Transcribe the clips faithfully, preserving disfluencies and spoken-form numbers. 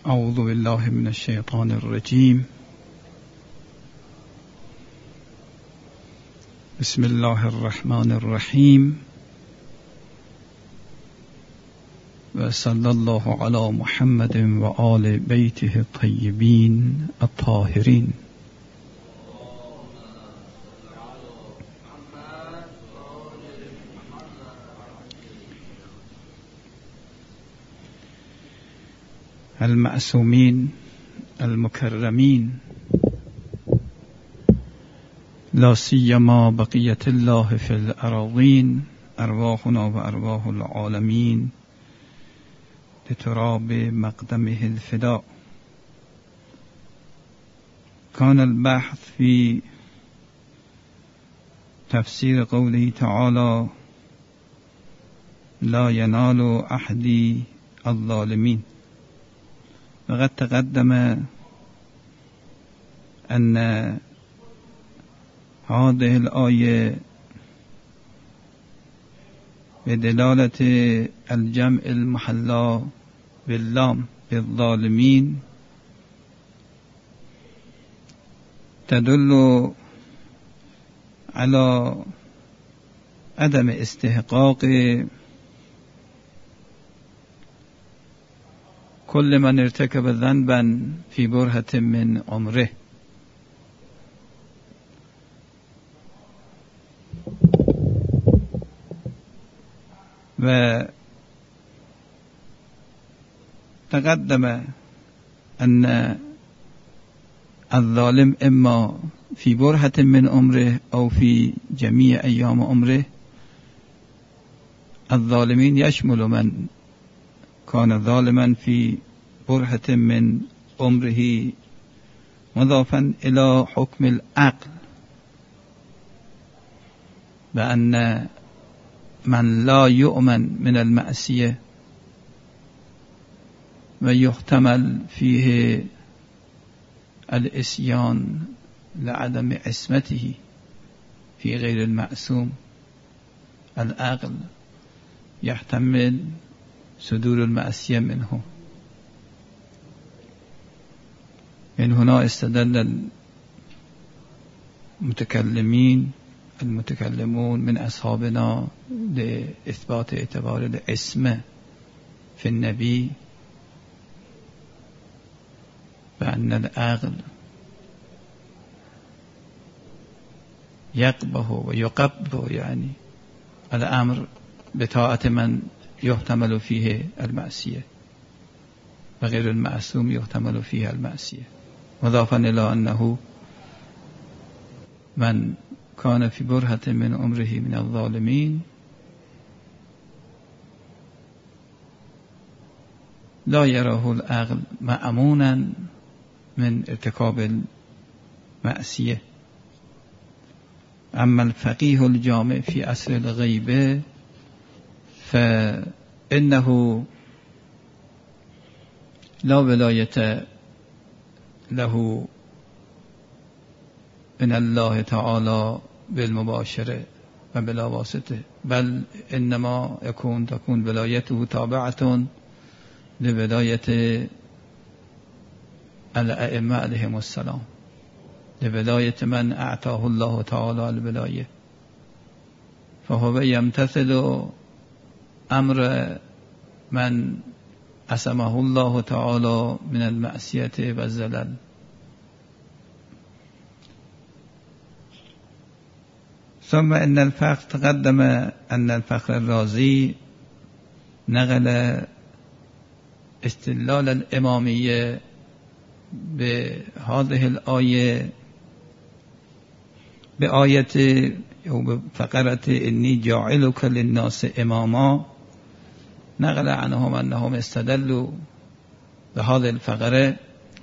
اعوذ بالله من الشیطان الرجیم. بسم الله الرحمن الرحیم و صلی الله علی محمد و آل بیته الطیبین الطاهرین. المعصومین المکرمین، لا سیما بقیت الله فی الاراضین، ارواحنا و ارواح العالمین لتراب مقدمه الفداء. كان البحث في تفسير قوله تعالى لا ينال أحد الظالمين. وقد تقدم أن هذه الآية بدلالة الجمع المحلى باللام بالظالمين تدل على عدم استحقاق كل من ارتكب ذنبا في برهة من عمره. و تقدم أن الظالم إما في برهة من عمره أو في جميع أيام عمره. الظالمين يشمل من كان ظالما في برهة من عمره، مضافا إلى حكم العقل، بأن من لا يؤمن من المعصية ويحتمل فيه الإسيان لعدم عصمته في غير المعصوم، العقل يحتمل صدور المعصية منه. من هنا استدل المتكلمين المتكلمون من أصحابنا لإثبات اعتبار العصمة في النبي بأن العقل يقبه ويقبه، يعني الأمر بطاعة من يحتمل فيه المعصية وغير المعصوم يحتمل فيه المعصية، مضافا إلى أنه من كان في برهة من عمره من الظالمين لا يراه العقل مأمونا من ارتكاب المعصية. أما الفقيه الجامع في عصر الغيبة فإنه لا ولاية له من الله تعالى بالمباشرة وبلا واسطة، بل إنما يكون تكون ولايته تابعة لولاية الأئمة عليهم السلام، لولاية من أعطاه الله تعالى الولاية، فهو يمتثل أمر من عصمه الله تعالى من المعصية والزلل. ثم إن الفقر تقدم أن الفخر الرازي نقل استدلال الإمامية بهذه الآية بآية أو بفقرة إني جاعلك للناس إماما، نقل عنهم أنهم استدلوا بهذه الفقرة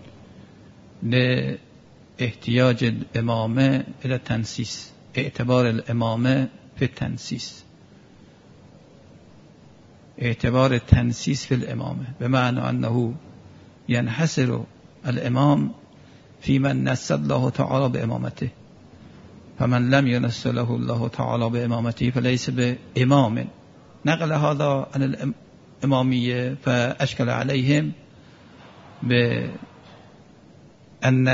لاحتياج الإمامة إلى التنسيس، اعتبار الإمامة في التنسيس، اعتبار التنسيس في الإمامة، بمعنى أنه ينحصر الإمام في من نص الله تعالى بإمامته، فمن لم ينص له الله تعالى بإمامته فليس بإمام. نقل هذا عن الإمامية فأشكل عليهم به أن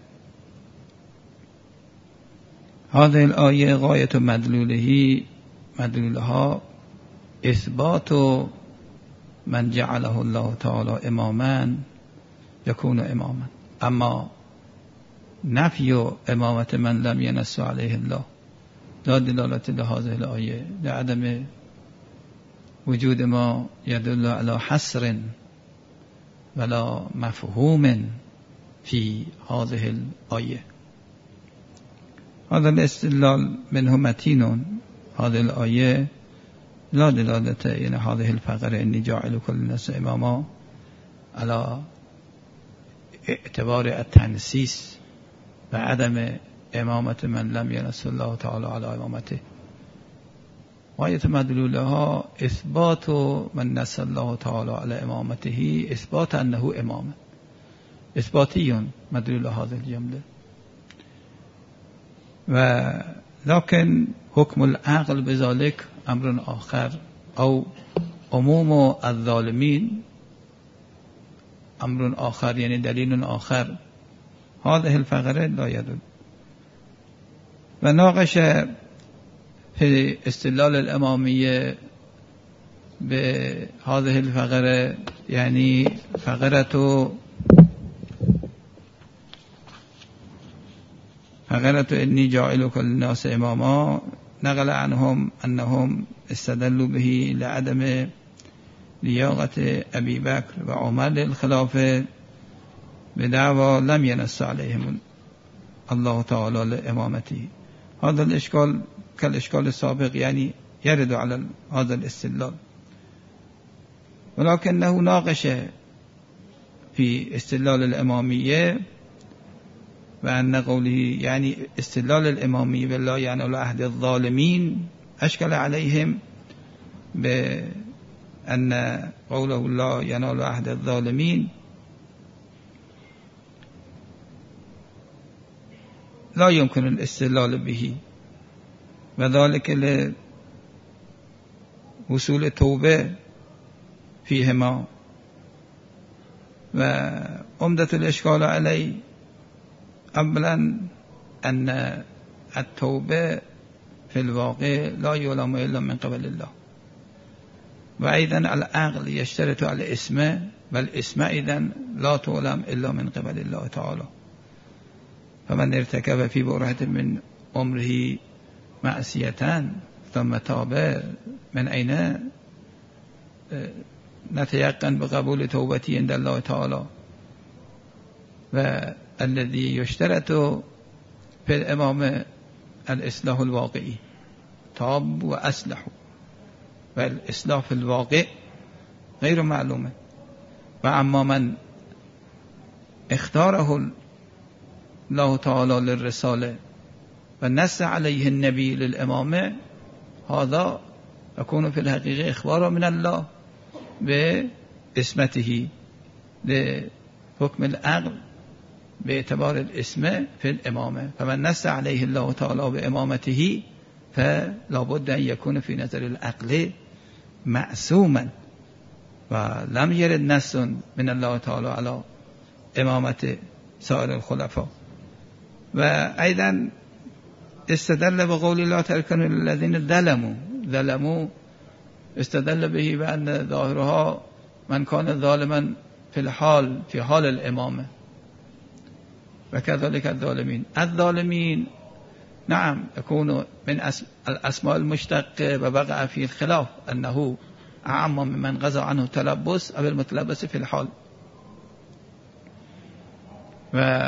هذه الآية غاية مدلوله مدلولها إثبات من جعله الله تعالى إماما يكون إماما، أما نفي إمامة من لم ينص عليه الله لا دلالة لهذه الآية لعدم وجود ما يدل على حصر ولا مفهوم في هذه الآية. هذا الاستدلال منه متين، هذه الآية لا دلالة إلى هذه الفقرة إني جاعل كل الناس إماما على اعتبار التنسيس وعدم إمامة من لم ينص الله تعالى على إمامته. غاية مدلولها إثبات من نص الله تعالى على إمامته، إثبات أنه إمام، إثباتي مدلول هذه الجملة. ولكن حكم العقل بذلك أمر آخر، أو عموم الظالمين أمر آخر، يعني دليل آخر. هذه الفقرة لا يدل. وناقش في استدلال الإمامية بهذه الفقرة، يعني فقرة فقرة إني جاعل كل الناس إماما، نقل عنهم أنهم استدلوا به لعدم لياقة أبي بكر وعمر للخلافة بدعوى لم ينص عليهم الله تعالى لإمامته. هذا الإشكال كالإشكال السابق، يعني يرد على هذا الاستدلال، ولكنه ناقش في استدلال الإمامية وأن قوله يعني استدلال الإمامية بالله يعني العهد الظالمين أشكل عليهم بأن قوله الله ينال عهد الظالمين لا يمكن الاستدلال به، وذلك لوصول التوبة فيهما. وعمدة الإشكال عليه أولا أن التوبة في الواقع لا يعلم إلا من قبل الله، وأيضا العقل يشترط على الاسم، والاسم أيضا لا تعلم إلا من قبل الله تعالى. فمن ارتكب في برهة من عمره معصية ثم تاب، من أين نتيقن بقبول توبته عند الله تعالى؟ والذي يشترط في الإمام الإصلاح الواقعي، تاب وأصلح، والإصلاح في الواقع غير معلوم. وأما من اختاره الله تعالى للرسالة ونص عليه النبي للإمامة، هذا يكون في الحقيقة إخبار من الله باسمته لحكم العقل باعتبار الاسم في الإمامة. فمن نص عليه الله تعالى بإمامته فلا بد أن يكون في نظر العقل معصوما، ولم يرد نص من الله تعالى على إمامة سائر الخلفاء. وأيضا استدل بقول الله تركنوا للذين ظلموا ظلموا استدل به بأن ظاهرها من كان ظالما في الحال في حال الإمامة، وكذلك الظالمين. الظالمين نعم يكون من الأسماء المشتقة، وبقع في الخلاف أنه أعم ممن غزى عنه تلبس أو المتلبس في الحال. و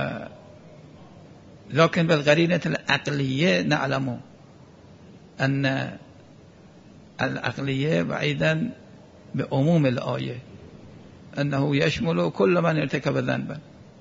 لكن بالقرينة العقلية نعلم أن العقلية بعيدا بعموم الآية أنه يشمل كل من ارتكب ذنبا.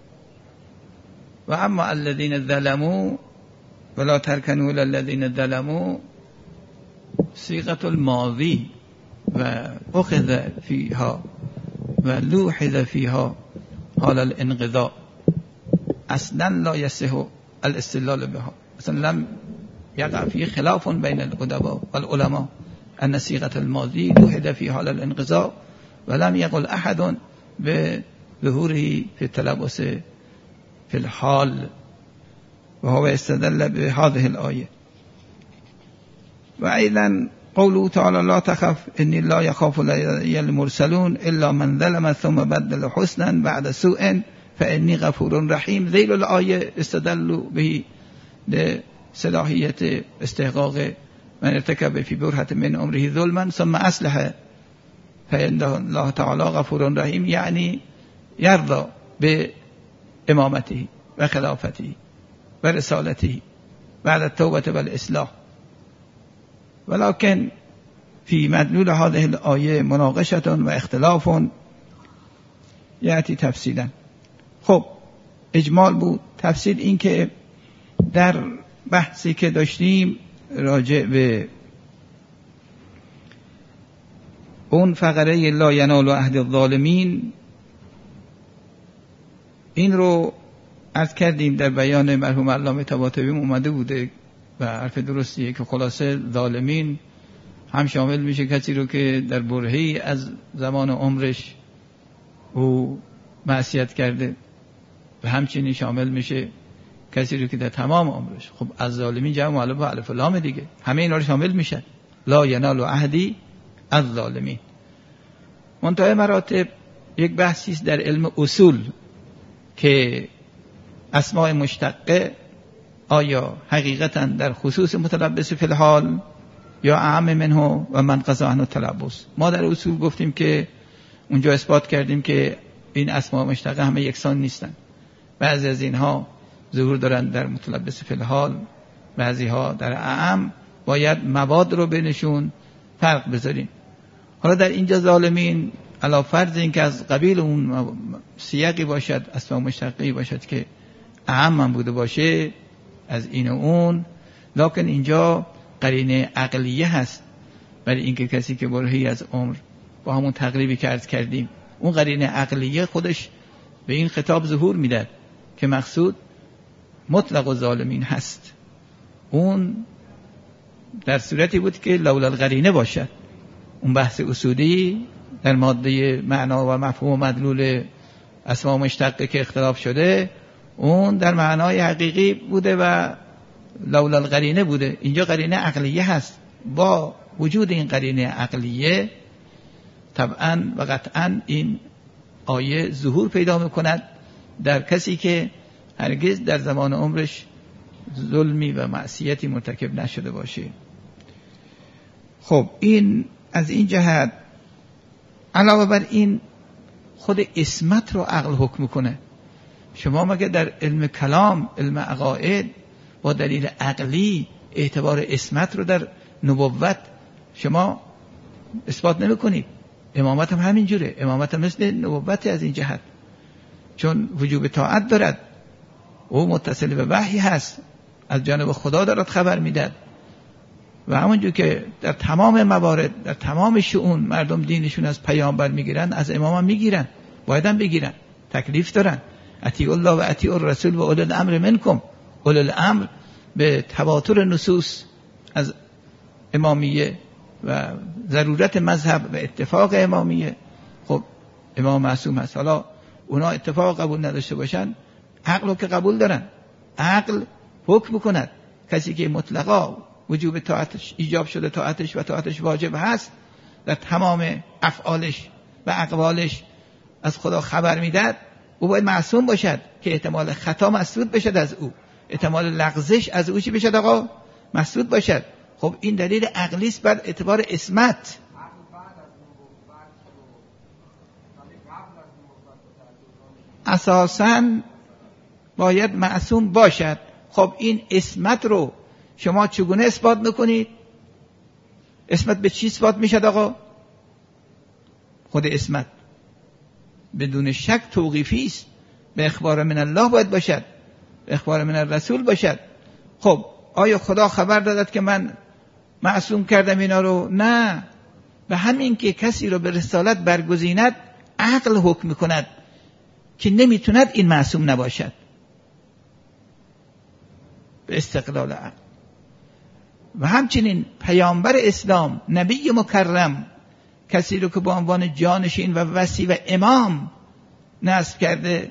وأما الذين ظلموا ولا تركنوا إلى الذين ظلموا صيغة الماضي، وأخذ فيها ولوحظ فيها حال الانقضاء، أصلا لا يصح الاستدلال بها، أصلا لم يقع فيه خلاف بين الأدباء والعلماء أن صيغة الماضي لوحظ في حال الانقضاء، ولم يقل أحد ظهوره في التلبس في الحال وهو استدل بهذه الآية. وأيضا قوله تعالى لا تخف إني لا يخاف لدي المرسلون إلا من ظلم ثم بدل حسنا بعد سوء فإني غفور رحيم. ذيل الآية استدلوا به لصلاحية استحقاق من ارتكب في برهة من عمره ظلما ثم أصلح فإن الله تعالى غفور رحيم، يعني يرضى بإمامته وخلافته ورسالته بعد التوبة والإصلاح. ولكن في مدلول هذه الآية مناقشة واختلاف یأتی تفصیلا. خب اجمال بود. تفصیل این که در بحثی که داشتیم راجع به اون فقره لا ینال عهد الظالمین، این رو عرض کردیم در بیان مرحوم علامه طباطبایی اومده بوده و حرف درستیه که خلاصه ظالمین هم شامل میشه کسی رو که در برهه‌ای از زمان عمرش او معصیت کرده و همچنین شامل میشه کسی رو که در تمام عمرش. خب از ظالمین جمع مؤلف و الف و لام دیگه، همه اینا رو شامل میشن. لا ینال عهدی از ظالمین. منتهی مراتب یک بحثی است در علم اصول که اسماء مشتقه آیا حقیقتا در خصوص متلبس فی الحال یا اعم منه و من قضا عنه تلبس. ما در اصول گفتیم که اونجا اثبات کردیم که این اسماء مشتقه همه یکسان نیستن. بعضی از اینها ظهور دارن در متلبس فی الحال، بعضی ها در اعم. باید مواد رو بینشون فرق بذاریم. حالا در اینجا ظالمین علی فرض این که از قبیل اون سیاقی باشد، اسماء مشتقی باشد که اعم من بوده باشه از این و اون، لکن اینجا قرینه عقلیه هست برای اینکه کسی که برهه‌ای از عمر با همون تقریبی که عرض کردیم، اون قرینه عقلیه خودش به این خطاب ظهور میداد که مقصود مطلق و ظالمین هست. اون در صورتی بود که لولا القرینه باشد. اون بحث اصولی در ماده معنا و مفهوم و مدلول اسماء مشتقه که اختلاف شده، اون در معنای حقیقی بوده و لولا القرینه بوده. اینجا قرینه عقلیه هست. با وجود این قرینه عقلیه طبعا و قطعا این آیه ظهور پیدا میکند در کسی که هرگز در زمان عمرش ظلمی و معصیتی مرتکب نشده باشه. خب این از این جهت. علاوه بر این خود اسمت رو عقل حکم میکنه. شما مگه در علم کلام، علم عقاید، با دلیل عقلی اعتبار اسمت رو در نبوت شما اثبات نمی کنید؟ امامت هم همین جوره. امامت هم مثل نبوت از این جهت، چون وجوب طاعت دارد، او متصل به وحی هست، از جانب خدا دارد خبر میداد و همونجور که در تمام موارد، در تمام شؤون مردم دینشون از پیامبر میگیرن، از امام هم میگیرن، باید هم بگیرن، تکلیف دارن. اطیعوا الله و اطیعوا الرسول و اولی الامر منکم. اولی الامر به تواتر نصوص از امامیه و ضرورت مذهب و اتفاق امامیه. خب امام معصوم هست. حالا اونا اتفاق قبول نداشته باشن، عقل رو که قبول دارن، عقل حکم کند کسی که مطلقا وجوب طاعتش ایجاب شده، طاعتش و طاعتش واجب هست، در تمام افعالش و اقوالش از خدا خبر میداد، او باید معصوم باشد که احتمال خطا مسدود بشد از او، احتمال لغزش از او چی بشد آقا؟ مسدود باشد. خب این دلیل عقلی است بر اعتبار اسمت. اساساً باید معصوم باشد. خب این اسمت رو شما چگونه اثبات میکنید؟ اسمت به چی اثبات میشد آقا؟ خود اسمت بدون شک توقیفی است، به اخبار من الله باید باشد، به اخبار من الرسول باشد. خب آیا خدا خبر دادد که من معصوم کردم اینا رو؟ نه، به همین که کسی رو به رسالت برگزیند عقل حکم میکند که نمیتوند این معصوم نباشد، به استقلال عقل. و همچنین پیامبر اسلام، نبی مکرم، کسی رو که با عنوان جانشین و وصی و امام نصب کرده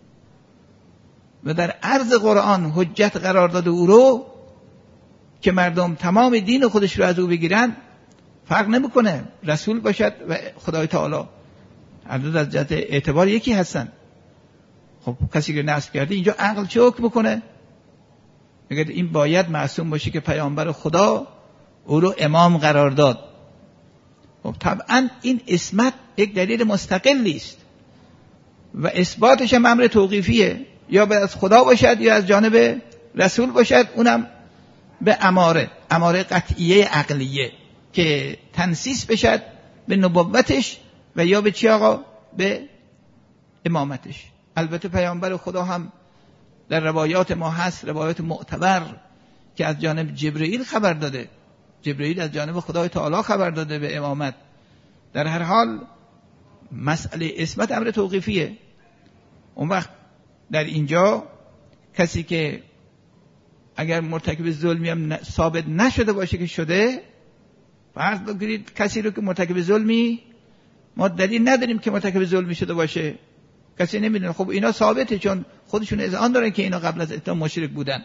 و در عرض قرآن حجت قرار داده او رو که مردم تمام دین خودش رو از او بگیرن، فرق نمیکنه رسول باشد و خدای تعالی، هر دو از جهت اعتبار یکی هستن. خب کسی که نصب کرده اینجا عقل چه حکم میکنه؟ میگه این باید معصوم باشه که پیامبر خدا او رو امام قرار داد. خب طبعا این اسمت یک دلیل مستقلی است و اثباتش هم امر توقیفیه، یا به از خدا باشد یا از جانب رسول باشد، اونم به اماره اماره قطعیه عقلیه که تنسیس بشد به نبوتش و یا به چی آقا؟ به امامتش. البته پیامبر خدا هم در روایات ما هست، روایات معتبر که از جانب جبرئیل خبر داده، جبرئیل از جانب خدای تعالی خبر داده به امامت. در هر حال مسئله اسمت امر توقیفیه. اون وقت در اینجا کسی که اگر مرتکب ظلمی هم ثابت نشده باشه که شده، فرض بگیرید کسی رو که مرتکب ظلمی، ما دلیل نداریم که مرتکب ظلمی شده باشه، کسی نمیدونه، خب اینا ثابته چون خودشون اذعان دارن که اینا قبل از اسلام مشرک بودن.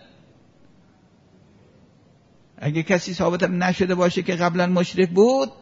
اگه کسی ثابت هم نشده باشه که قبلا مشرک بود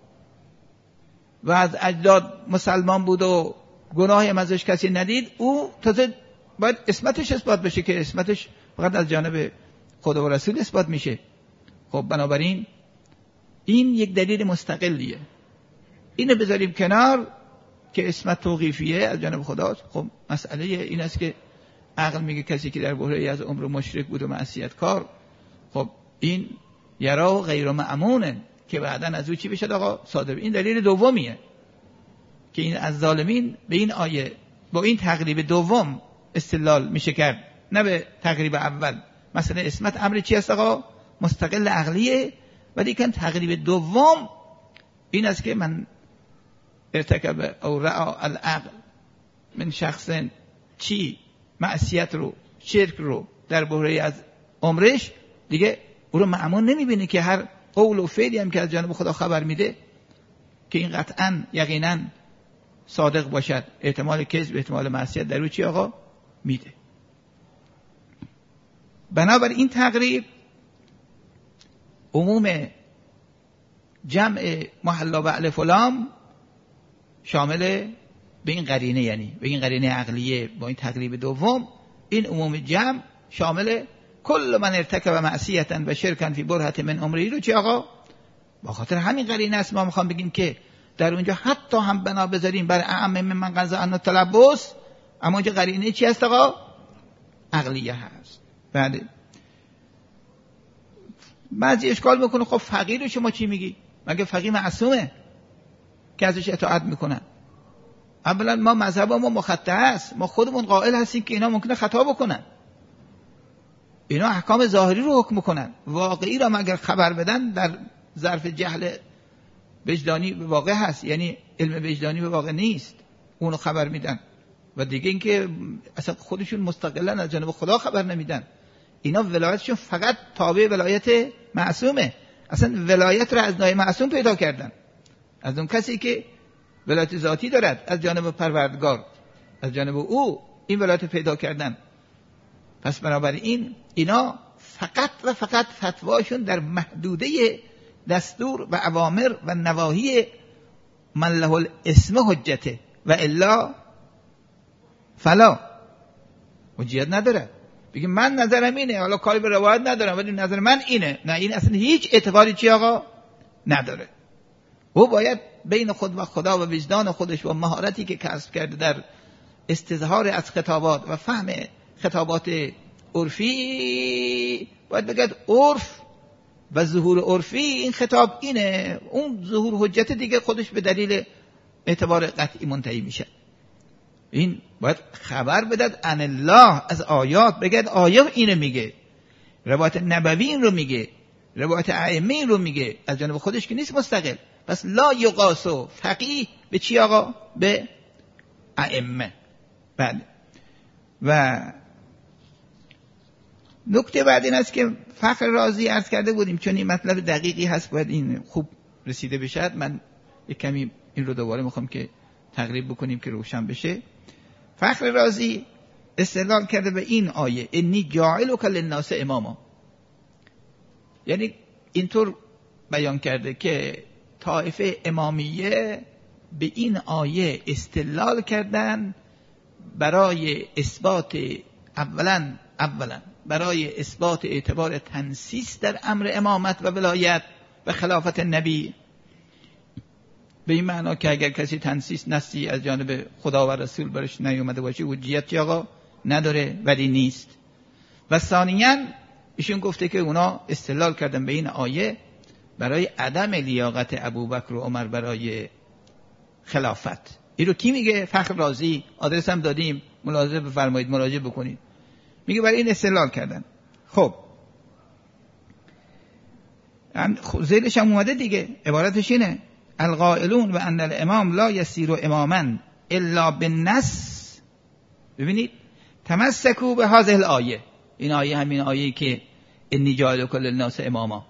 و از اجداد مسلمان بود و گناهی هم ازش کسی ندید، او تازه باید اسمتش اثبات بشه که اسمتش فقط از جانب خدا و رسول اثبات میشه. خب بنابراین این یک دلیل مستقلیه، اینو بذاریم کنار که اسمت توقیفیه از جانب خداست. خب مسئله این است که عقل میگه کسی که در بحرانی از عمر مشرک بود و معصیت کار، خب این یرا غیر مأمونه که بعداً از او چی بشه آقا؟ صادر. این دلیل دومیه که این از ظالمین به این آیه با این تقریب دوم استدلال میشه کرد، نه به تقریب اول. مثلا اسمت امر چی است آقا؟ مستقل عقلیه، ولی که تقریب دوم این است که من ارتکب او رعا العقل من شخص چی معصیت رو، شرک رو در بحرانی از عمرش، دیگه او رو مأمون نمیبینه که هر قول و فعلی هم که از جانب خدا خبر میده که این قطعاً یقیناً صادق باشد، احتمال کذب، احتمال معصیت در او چی آقا؟ میده. بنابراین این تقریب عموم جمع محلا و الف و لام شامل به این قرینه، یعنی به این قرینه عقلیه با این تقریب دوم، این عموم جمع شامل کل من ارتکب معصیتا و شرکا فی برهة من عمره رو چی آقا؟ با خاطر همین قرینه است ما میخوام بگیم که در اونجا حتی هم بنا بذاریم بر اعم من قضا ان تلبس، اما اونجا قرینه چی است آقا؟ عقلیه هست. بله. بعضی اشکال میکنه خب فقیه رو شما چی میگی؟ مگه فقیه معصومه که ازش اطاعت میکنن؟ اولا ما مذهب ما مخطئ است، ما خودمون قائل هستیم که اینا ممکنه خطا بکنن، اینا احکام ظاهری رو حکم کنن، واقعی را اگر خبر بدن در ظرف جهل وجدانی به واقع هست، یعنی علم وجدانی به واقع نیست، اونو خبر میدن. و دیگه اینکه اصلا خودشون مستقلا از جانب خدا خبر نمیدن، اینا ولایتشون فقط تابع ولایت معصومه، اصلا ولایت را از نای معصوم پیدا کردن، از اون کسی که ولایت ذاتی دارد از جانب پروردگار، از جانب او این ولایت پیدا کردن. پس بنابراین اینا فقط و فقط فتواشون در محدوده دستور و اوامر و نواهی من له الاسم حجته و الا فلا، حجیت نداره. بگیم من نظرم اینه، حالا کاری به روایت ندارم ولی نظر من اینه، نه، این اصلا هیچ اعتباری چی آقا نداره. او باید بین خود و خدا و وجدان خودش و مهارتی که کسب کرده در استظهار از خطابات و فهم خطابات عرفی، باید بگید عرف و ظهور عرفی این خطاب اینه، اون ظهور حجت دیگه خودش به دلیل اعتبار قطعی منتهی میشه. این باید خبر بدد عن الله، از آیات بگید آیه اینه میگه، روایت نبوی این رو میگه، روایت ائمه این رو میگه، از جانب خودش که نیست مستقل. پس لا یقاسو فقیه به چی آقا؟ به ائمه. بله. و نکته بعد این است که فخر رازی عرض کرده بودیم چون این مطلب دقیقی هست باید این خوب رسیده بشد، من یک کمی این رو دوباره میخوام که تقریب بکنیم که روشن بشه. فخر رازی استدلال کرده به این آیه انی جاعلک للناس اماما، یعنی اینطور بیان کرده که طایفه امامیه به این آیه استدلال کردن برای اثبات اولا اولا برای اثبات اعتبار تنسیس در امر امامت و ولایت و خلافت نبی، به این معنا که اگر کسی تنسیس نصی از جانب خدا و رسول برش نیومده باشه حجیت چی آقا نداره، ولی نیست. و ثانیاً ایشون گفته که اونا استدلال کردن به این آیه برای عدم لیاقت ابوبکر و عمر برای خلافت. این رو کی میگه؟ فخر رازی. آدرس هم دادیم، ملاحظه بفرمایید، مراجعه بکنید. میگه برای این استدلال کردن. خب زیرش هم اومده دیگه، عبارتش اینه القائلون و ان الامام لا یسیر اماما الا بالنص. ببینید تمسکوا به هذه الآیه، این آیه همین آیه‌ای که انی جاعلک للناس اماما.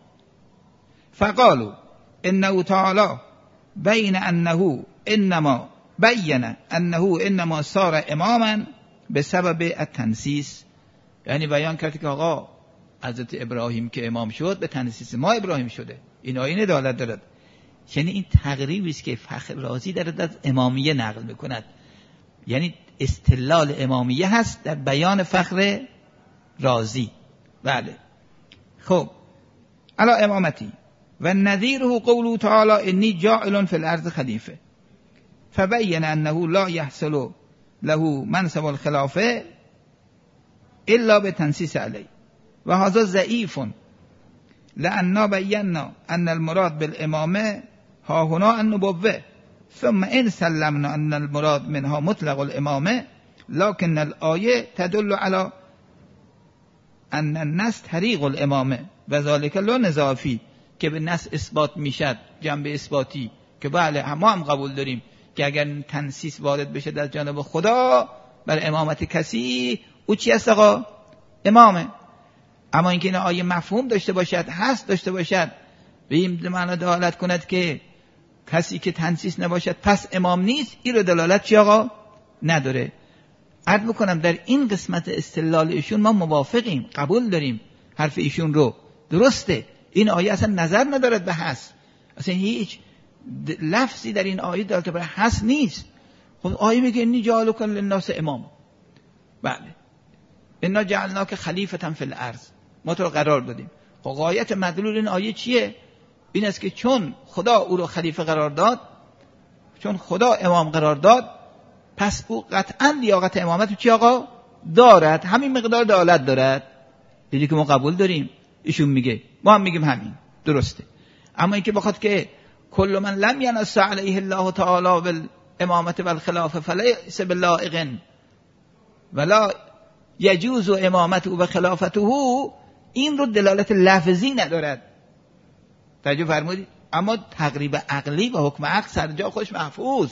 فقالوا انه تعالی بین انه انما بین انه انما صار اماما بسبب التنسیس، یعنی بیان کرد که آقا حضرت ابراهیم که امام شد به تنسیس ما ابراهیم شده. این آیه دلالت دارد. یعنی این تقریبی است که فخر رازی دارد از امامیه نقل میکند، یعنی استدلال امامیه هست در بیان فخر رازی. بله. خب علی امامتی و نظیره قوله تعالی انی جاعل فی الارض خلیفه فبین انه لا یحصل له منصب الخلافه الا بتنسیس علیه و هذا ضعیف لأننا بینا ان المراد بالامامه ها هنا النبوه ثم ان سلمنا ان المراد منها مطلق الامامه لكن الآیه تدل على ان النص طریق الامامه و ذلك لا نزاع فيه، که به نص اثبات میشد، جنبه اثباتی که بله ما هم قبول داریم که اگر تنسیس وارد بشه در جانب خدا بر امامت کسی او چی است آقا؟ امامه. اما اینکه این آیه مفهوم داشته باشد، هست داشته باشد، به این معنی دلالت کند که کسی که تنسیس نباشد پس امام نیست، این رو دلالت چی آقا؟ نداره. عرض میکنم در این قسمت استدلال ایشون ما موافقیم، قبول داریم حرف ایشون رو، درسته. این آیه اصلا نظر ندارد به هست، اصلا هیچ لفظی در این آیه دلالت بر هست نیست. خب آیه میگه انی جاعلک للناس امام، بله انا جعلناک خلیفة فی الارض، ما تو رو قرار دادیم. خب غایت مدلول این آیه چیه؟ این است که چون خدا او رو خلیفه قرار داد، چون خدا امام قرار داد، پس او قطعا لیاقت امامت چی آقا؟ دارد، همین مقدار دلالت دارد. دیدی که ما قبول داریم، ایشون میگه، ما هم میگیم همین، درسته. اما اینکه بخواد که کل من لم ینص علیه الله تعالی بالامامه والخلافه فلیس باللائق ولا یجوز امامته و خلافته، این رو دلالت لفظی ندارد. توجه فرمودید؟ اما تقریب عقلی و حکم عقل سر جا خودش محفوظ.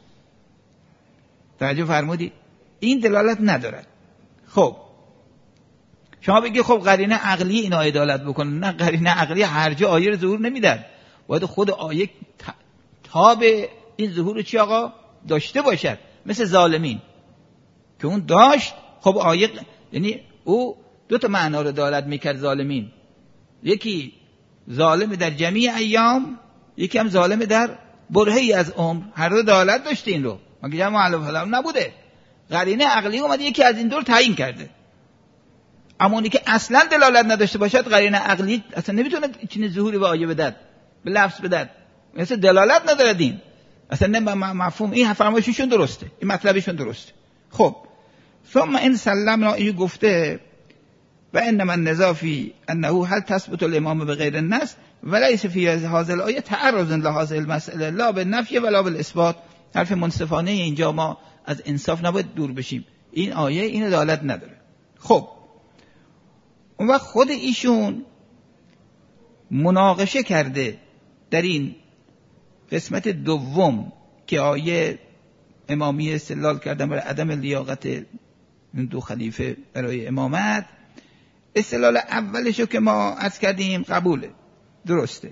توجه فرمودید؟ این دلالت ندارد. خب شما بگی خب قرینه عقلی این آیه دلالت بکنه. نه، قرینه عقلی هر جا آیه رو ظهور نمیدن، باید خود آیه تاب این ظهور چی آقا داشته باشد. مثل ظالمین که اون داشت، خب آیه یعنی او دو تا معنا رو دلالت میکرد ظالمین، یکی ظالم در جمیع ایام، یکی هم ظالم در برهه‌ای از عمر، هر دو دلالت داشته این رو، مگه جمع علم فلان نبوده. قرینه عقلی اومده یکی از این دور تعیین کرده. اما اونی که اصلا دلالت نداشته باشد قرینه عقلی اصلا نمیتونه چنین ظهوری به آیه بدد، به لفظ بدد، مثل دلالت نداره دین اصلا. نه مفهوم این فرمایششون درسته، این مطلبشون درسته. خب ثم ان سلمنا، این گفته و انما النزاع فی انه هل تثبت الامام بغیر النص وليس فی هذه الايه تعرض لهذه المساله لا بالنفی ولا بالاثبات. حرف منصفانه اینجا ما از انصاف نباید دور بشیم، این آیه این دلالت نداره. خب اون وقت خود ایشون مناقشه کرده در این قسمت دوم که آیه امامی استدلال کردن برای عدم لیاقت این دو خلیفه برای امامت. استدلال اولشو که ما عرض کردیم قبوله، درسته،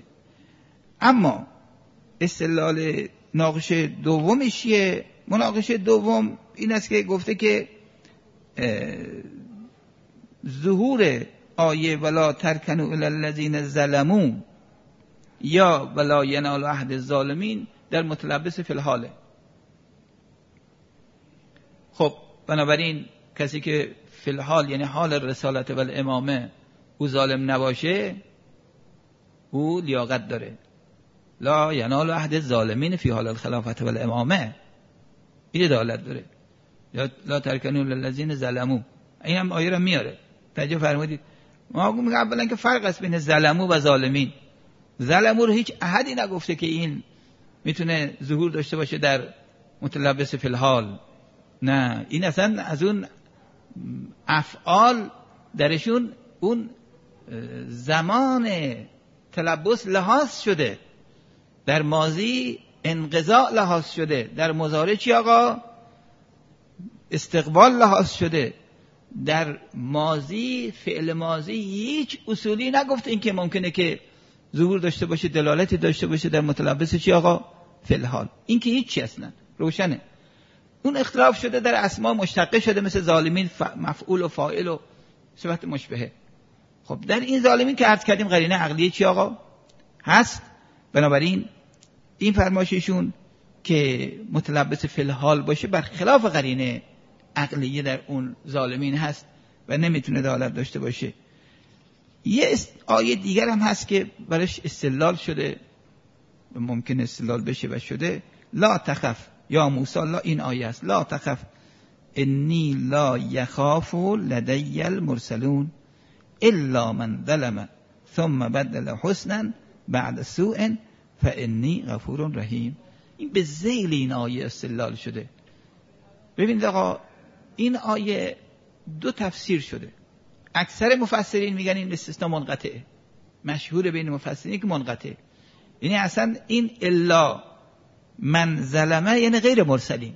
اما استدلال ناقشه دومش چیه؟ مناقشه دوم این است که گفته که ظهور آیه ولا ترکنوا الی الذین ظلموا یا ولا ینال عهد الظالمین در متلبس فی الحاله. خب بنابراین کسی که فی الحال یعنی حال رسالت و الامامه او ظالم نباشه او لیاقت داره. لا ینال عهد الظالمین فی حال الخلافت و الامامه این دلالت داره. لا ترکنوا الی الذین ظلموا این هم آیه را میاره. توجه فرمودید؟ ما میگم اولا که فرق است بین ظلموا و ظالمین. ظلموا رو هیچ احدی نگفته که این میتونه ظهور داشته باشه در متلبس فی الحال. نه، این اصلا از اون افعال درشون اون زمان تلبس لحاظ شده، در ماضی انقضاء لحاظ شده، در مضارع چی آقا؟ استقبال لحاظ شده. در ماضی فعل ماضی هیچ اصولی نگفته این که ممکنه که ظهور داشته باشه، دلالتی داشته باشه در متلبس چی آقا؟ فی الحال. این که هیچ چی اصلا روشنه. اون اختلاف شده در اسما مشتقه شده، مثل ظالمین مفعول و فاعل و صفت مشبهه. خب در این ظالمین که عرض کردیم قرینه عقلیه چی آقا؟ هست. بنابراین این فرمایششون که متلبس فی الحال باشه برخلاف قرینه عقلیه در اون ظالمین هست و نمیتونه دلالت داشته باشه. یه آیه دیگر هم هست که برش استدلال شده و ممکن استدلال بشه و شده. لا تخف یا موسی، لا این آیه است، لا تخف انی لا یخاف لدی المرسلون الا من ظلم ثم بدل حسنا بعد سوء فانی غفور رحیم. این به ذیل این آیه استدلال شده. ببینید آقا این آیه دو تفسیر شده. اکثر مفسرین میگن این استثناء منقطعه، مشهور بین مفسرین که منقطعه، یعنی اصلا این الا من ظلمه یعنی غیر مرسلین.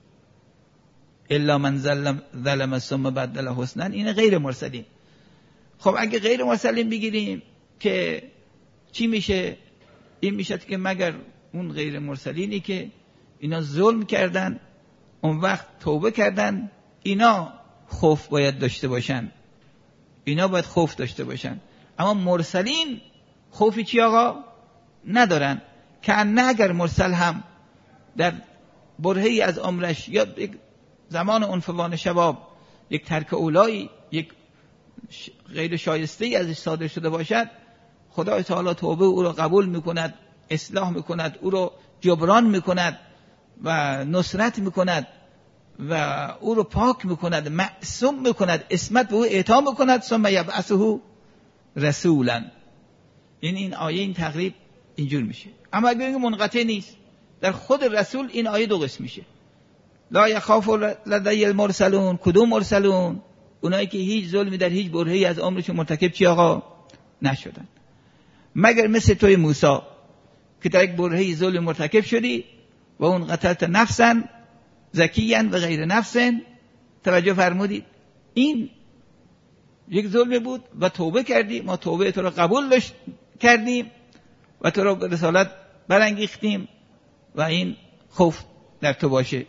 الا من ظلم ظلم ثم بدل حسنا این غیر مرسلین. خب اگه غیر مرسلین بگیریم که چی میشه؟ این میشه که مگر اون غیر مرسلینی که اینا ظلم کردن اون وقت توبه کردن، اینا خوف باید داشته باشن، اینا باید خوف داشته باشن. اما مرسلین خوفی چی آقا؟ ندارن. که نه اگر مرسل هم در برهه‌ای از عمرش یا یک زمان عنفوان شباب یک ترک اولایی، یک غیر شایسته‌ای ازش صادر شده باشد، خدای تعالی توبه او رو قبول میکند، اصلاح میکند، او رو جبران میکند و نصرت میکند و او رو پاک میکند، معصوم میکند، عصمت به او اعطا میکند. ثم یبعثه رسولا. این این آیه این تقریب اینجور میشه. اما اگر منقطع نیست، در خود رسول این آیه دو قسم میشه. لا یخاف لدی المرسلون. کدوم مرسلون؟ اونایی که هیچ ظلمی در هیچ برهه‌ای از عمرشون مرتکب چی آقا؟ نشدن. مگر مثل توی موسی که در یک برهه‌ای ظلم مرتکب شدی و اون قتلت نفسا زکیاً و غیر نفسن. توجه فرمودید؟ این یک ظلم بود و توبه کردی، ما توبه تو رو قبول کردیم و تو رو به رسالت برانگیختیم و این خوف در تو باشه.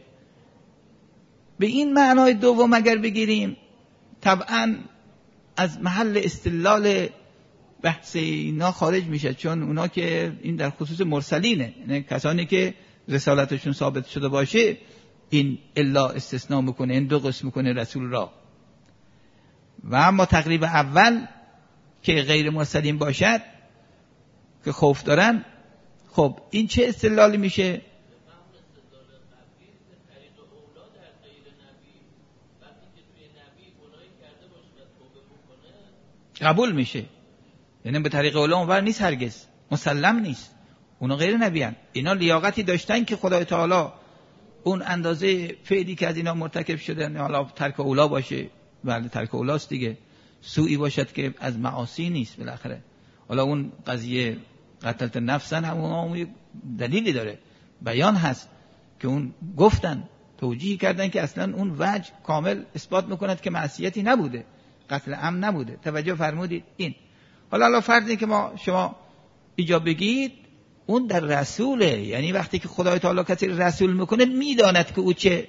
به این معنای دوم اگر بگیریم طبعاً از محل استدلال بحث اینا خارج میشه، چون اونا که این در خصوص مرسلینه، یعنی کسانی که رسالتشون ثابت شده باشه، این الا استثناء میکنه، این دو قسم میکنه رسول را. و اما تقریب اول که غیر مرسلین باشد که خوف دارن، خب این چه استدلالی میشه؟ قبول میشه، یعنی به طریق اولا اونور نیست، هرگز مسلم نیست. اونا غیر نبی هن. اینا لیاقتی داشتن که خدای تعالی اون اندازه فعلی که از اینا مرتکب شدن، حالا ترک اولا باشه، بله ترک اولاست دیگه، سوئی باشد که از معاصی نیست بالاخره. حالا اون قضیه قتلت نفسن همون دلیلی داره، بیان هست که اون گفتن توجیه کردن که اصلا اون وجه کامل اثبات میکند که معصیتی نبوده، قتل عمد نبوده. توجه فرمودید؟ این حالا حالا فرض که ما شما ایجاب بگید اون در رسوله، یعنی وقتی که خدای تعالی کسی رسول میکنه میداند که او چه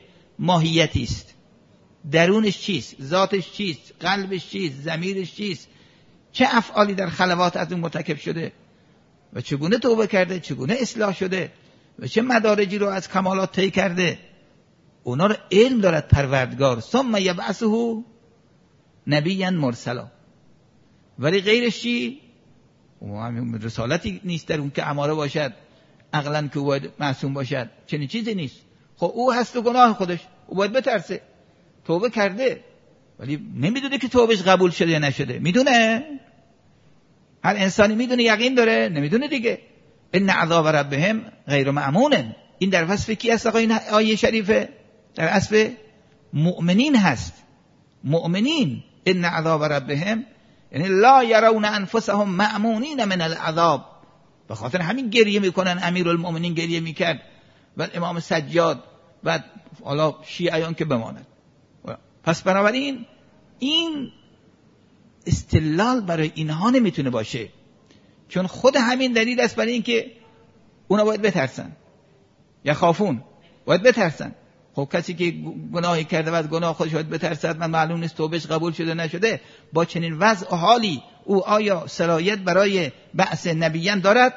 ماهیتی است. درونش چیست؟ ذاتش چیست؟ قلبش چیست؟ ضمیرش چیست؟ چه افعالی در خلوات از اون مرتکب شده و چگونه توبه کرده، چگونه اصلاح شده و چه مدارجی رو از کمالات طی کرده، اونا رو علم دارد پروردگار. ثم یبعثه نبیا مرسلا. ولی غیرش چی؟ رسالتی نیست در اون که اماره باشد، عقلا که او باید معصوم باشد، چنین چیزی نیست. خب او هست و گناه خودش، او باید بترسه. توبه کرده ولی نمیدونه که توبهش قبول شده یا نشده. میدونه؟ هر انسانی میدونه، یقین داره؟ نمیدونه دیگه. ان عذاب ربهم غیر مأمون. این در وصف کی هست آقا؟ این آیه شریفه در وصف مؤمنین هست. مؤمنین ان عذاب ربهم یعنی لا یرون انفسهم مأمونین من العذاب. به خاطر همین گریه میکنن. امیرالمؤمنین گریه میکرد و امام سجاد و حالا شیعیان که بماند. پس بنابراین این استدلال برای اینها نمیتونه باشه، چون خود همین دلیل است برای این که اونا باید بترسن یا خافون، باید بترسن. خب کسی که گناهی کرده و از گناه خودش باید بترسد، من معلوم نیست توبهش قبول شده نشده، با چنین وضع و حالی او آیا صلاحیت برای بعث نبیان دارد؟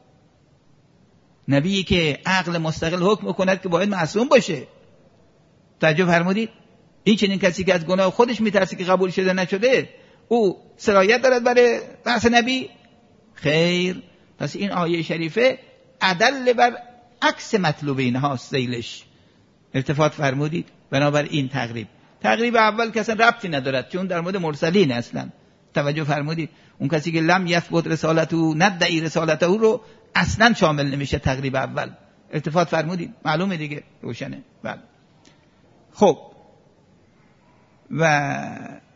نبیی که عقل مستقل حکم کند که باید معصوم باشه. توجه فرمودید؟ این چنین کسی که از گناه خودش میترسه که قبول شده نشده، او صلاحیت دارد برای بعث نبی؟ خیر. پس این آیه شریفه عدل بر عکس مطلوب اینهاست. ذیلش التفات فرمودید. بنابر این تقریب تقریب اول که اصلا ربطی ندارد، چون در مورد مرسلین اصلا. توجه فرمودید؟ اون کسی که لم یثبت رسالته ندعی رسالته رو اصلا شامل نمیشه تقریب اول. التفات فرمودید؟ معلومه دیگه، روشنه. بله. خب و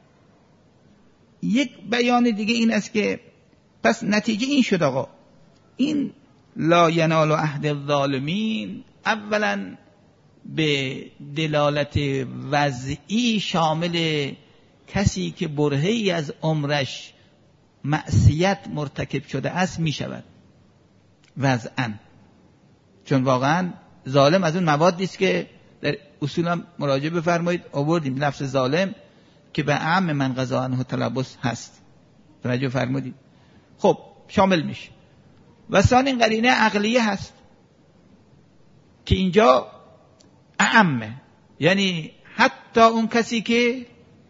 یک بیان دیگه این است که پس نتیجه این شد آقا، این لا ینال عهد الظالمین اولا به دلالت وضعی شامل کسی که برهه‌ای از عمرش معصیت مرتکب شده است می شود وضعاً، چون واقعاً ظالم از اون موادی است که در اصول هم مراجعه بفرمایید آوردیم لفظ ظالم که به اعم من قضا عنه تلبس هست. توجه فرمودید؟ خب شامل میشه. و ثانی قرینه عقلیه هست که اینجا اعمه، یعنی حتی اون کسی که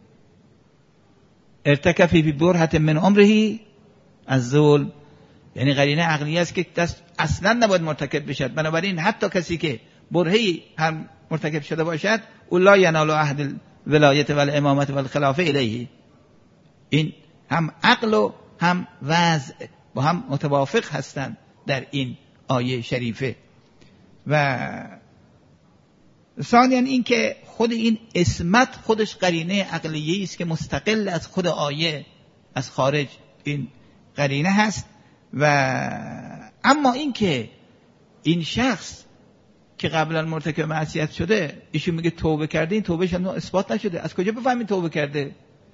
ارتکب فی برهة من عمره از ظلم، یعنی قرینه عقلیه است که دست اصلا نباید مرتکب بشد. بنابراین حتی کسی که برهه‌ای هم مرتکب شده باشد، او لا ینال عهد الولایت و الامامت و الخلافه الیه. این هم عقل و هم وضع با هم متوافق هستند در این آیه شریفه. و ثانیاً این که خود این اسمت خودش قرینه عقلیه است که مستقل از خود آیه، از خارج این قرینه هست. و اما این که این شخص که قبلا مرتکب معصیت شده، ایشون میگه توبه کرده، این توبهش هم اثبات نشده. از کجا بفهمید توبه کرده؟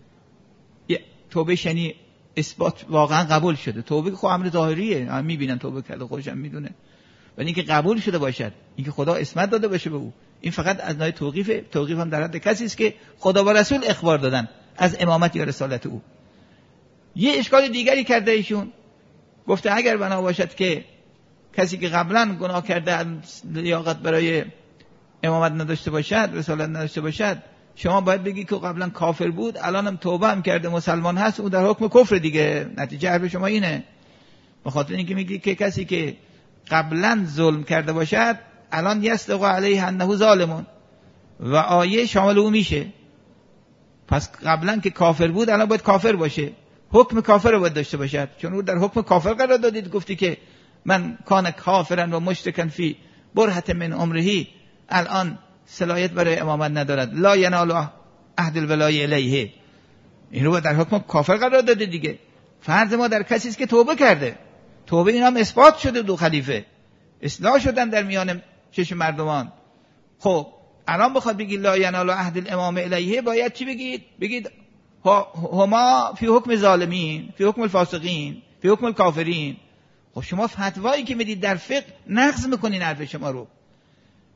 توبه یعنی اثبات واقعا قبول شده. توبه که خب امر ظاهریه، هم میبینن توبه کرده، خودشم میدونه. ولی اینکه قبول شده باشد، اینکه خدا اسمت داده باشه به او، این فقط از نوع توقیف. توقیف هم در حد کسی است که خدا و رسول اخبار دادن از امامت یا رسالت او. یه اشکال دیگری کرده ایشون، گفته اگر بنا باشد که کسی که قبلا گناه کرده لیاقت برای امامت نداشته باشد، رسالت نداشته باشد، شما باید بگی که قبلا کافر بود، الان هم توبه هم کرده مسلمان هست، او در حکم کفر دیگه. نتیجه حرف شما اینه. به خاطر اینکه میگی که کسی که قبلا ظلم کرده باشد الان یصدق علیه انه ظالمون و آیه شامل او میشه. پس قبلا که کافر بود الان باید کافر باشه، حکم کافر رو باید داشته باشد، چون او در حکم کافر قرار دادید. گفتی که من کان کافرا و مشرکا فی برهة من عمره، الان صلاحیت برای امامت ندارد. لا ینال عهد الولایه الیه، این رو در حکم کافر قرار داده دیگه. فرض ما در کسی است که توبه کرده، توبه این هم اثبات شده، دو خلیفه اصلاح شدن در میان چشم مردمان. خب الان بخواد بگید لا ینال عهد الامام الیه، باید چی بگید؟ بگید هما فی حکم ظالمین، فی حکم الفاسقین، فی حکم الکافرین. خب شما فتوایی که میدید در فقه نقض میکنین حرف شما رو.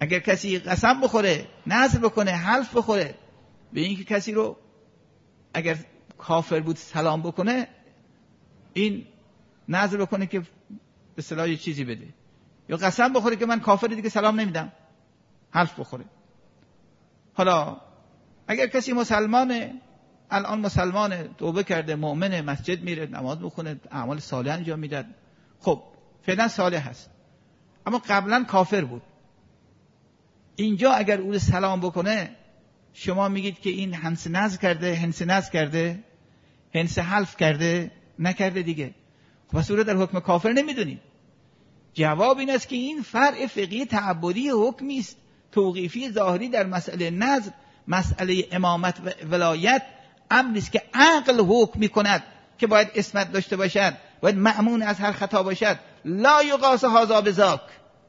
اگر کسی قسم بخوره، نذر بکنه، حلف بخوره به اینکه کسی رو اگر کافر بود سلام بکنه، این نذر بکنه که به اصطلاح یه چیزی بده، یا قسم بخوره که من کافر دیگه سلام نمیدم، حلف بخوره. حالا اگر کسی مسلمانه، الان مسلمانه، توبه کرده، مؤمنه، مسجد میره، نماز میخونه، اعمال صالح انجام میده، خب فعلا صالح هست، اما قبلا کافر بود، اینجا اگر او سلام بکنه شما میگید که این هنس نذر کرده، هنس نذر کرده، هنس حلف کرده، نکرده دیگه. خب پس او رو در حکم کافر نمیدونید. جواب این است که این فرع فقهی تعبدی حکمی است، توقیفی ظاهری در مسئله نذر، مسئله امامت و ولایت امری است که عقل حکم میکند که باید عصمت داشته باشد، باید مأمون از هر خطا باشد. لا یقاس هذا بذاک.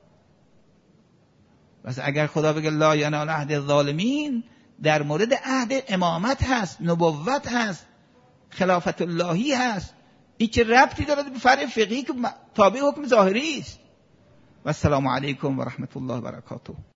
پس اگر خدا بگه لا ینال عهد الظالمین، در مورد عهد امامت هست، نبوت هست، خلافت اللهی هست. این چه ربطی داره به فرع فقهی که تابع حکم ظاهری است؟ و السلام علیکم و رحمت الله و برکاته.